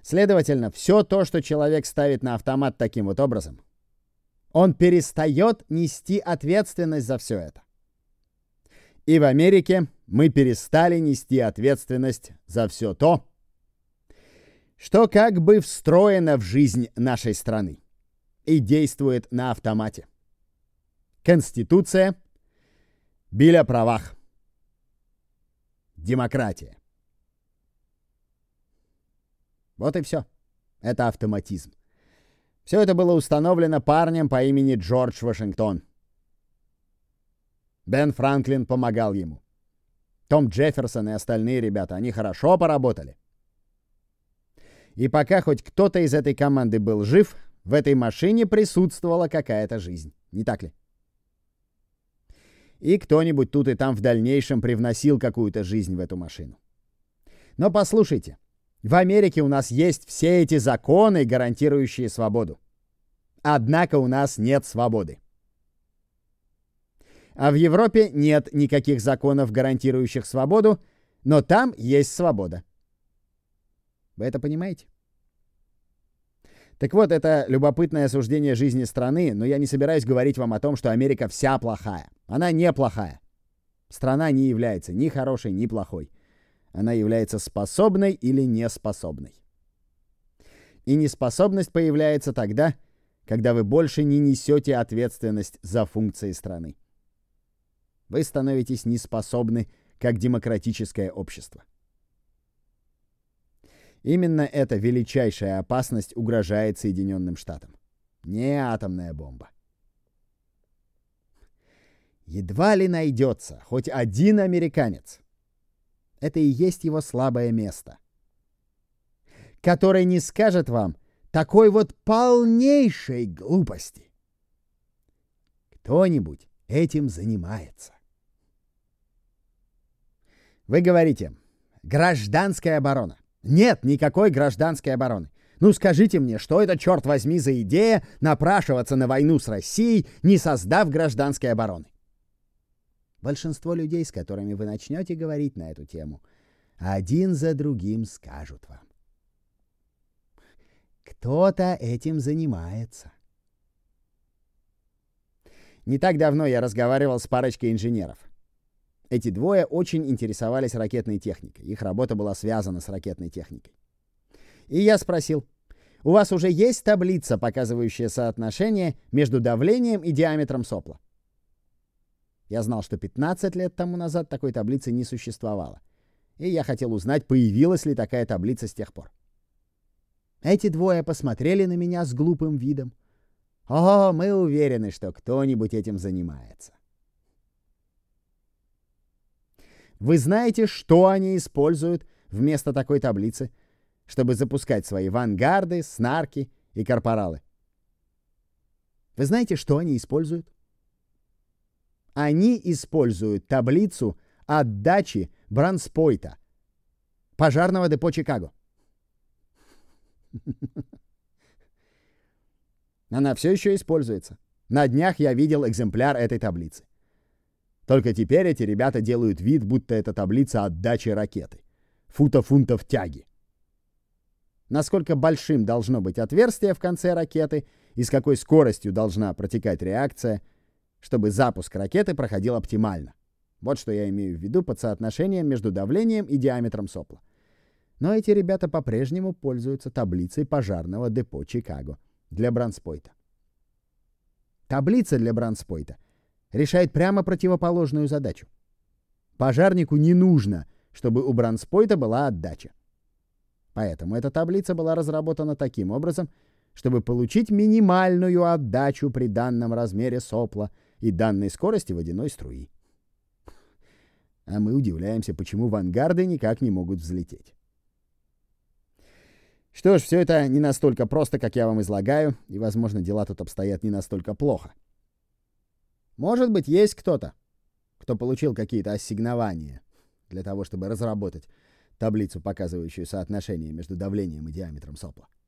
Следовательно, все то, что человек ставит на автомат таким вот образом, он перестает нести ответственность за все это. И в Америке мы перестали нести ответственность за все то, что как бы встроено в жизнь нашей страны и действует на автомате. Конституция, Биль о правах, демократия. Вот и все. Это автоматизм. Все это было установлено парнем по имени Джордж Вашингтон. Бен Франклин помогал ему. Том Джефферсон и остальные ребята, они хорошо поработали. И пока хоть кто-то из этой команды был жив, в этой машине присутствовала какая-то жизнь. Не так ли? И кто-нибудь тут и там в дальнейшем привносил какую-то жизнь в эту машину. Но послушайте, в Америке у нас есть все эти законы, гарантирующие свободу. Однако у нас нет свободы. А в Европе нет никаких законов, гарантирующих свободу, но там есть свобода. Вы это понимаете? Так вот, это любопытное суждение жизни страны, но я не собираюсь говорить вам о том, что Америка вся плохая. Она не плохая. Страна не является ни хорошей, ни плохой. Она является способной или неспособной. И неспособность появляется тогда, когда вы больше не несете ответственность за функции страны. Вы становитесь неспособны как демократическое общество. Именно эта величайшая опасность угрожает Соединенным Штатам. Не атомная бомба. Едва ли найдется хоть один американец. Это и есть его слабое место. Который не скажет вам такой вот полнейшей глупости. Кто-нибудь этим занимается. Вы говорите, гражданская оборона. Нет никакой гражданской обороны. Ну скажите мне, что это, черт возьми, за идея напрашиваться на войну с Россией, не создав гражданской обороны? Большинство людей, с которыми вы начнете говорить на эту тему, один за другим скажут вам. Кто-то этим занимается. Не так давно я разговаривал с парочкой инженеров. Эти двое очень интересовались ракетной техникой. Их работа была связана с ракетной техникой. И я спросил, у вас уже есть таблица, показывающая соотношение между давлением и диаметром сопла? Я знал, что 15 лет тому назад такой таблицы не существовало. И я хотел узнать, появилась ли такая таблица с тех пор. Эти двое посмотрели на меня с глупым видом. О, мы уверены, что кто-нибудь этим занимается. Вы знаете, что они используют вместо такой таблицы, чтобы запускать свои вангарды, снарки и корпоралы? Вы знаете, что они используют? Они используют таблицу отдачи Бранспойта, пожарного депо Чикаго. Она все еще используется. На днях я видел экземпляр этой таблицы. Только теперь эти ребята делают вид, будто это таблица отдачи ракеты. Фунтов тяги. Насколько большим должно быть отверстие в конце ракеты и с какой скоростью должна протекать реакция, чтобы запуск ракеты проходил оптимально. Вот что я имею в виду под соотношением между давлением и диаметром сопла. Но эти ребята по-прежнему пользуются таблицей пожарного депо Чикаго для Бранспойта. Таблица для Бранспойта решает прямо противоположную задачу. Пожарнику не нужно, чтобы у Бранспойта была отдача. Поэтому эта таблица была разработана таким образом, чтобы получить минимальную отдачу при данном размере сопла и данной скорости водяной струи. А мы удивляемся, почему вангарды никак не могут взлететь. Что ж, все это не настолько просто, как я вам излагаю, и, возможно, дела тут обстоят не настолько плохо. Может быть, есть кто-то, кто получил какие-то ассигнования для того, чтобы разработать таблицу, показывающую соотношение между давлением и диаметром сопла.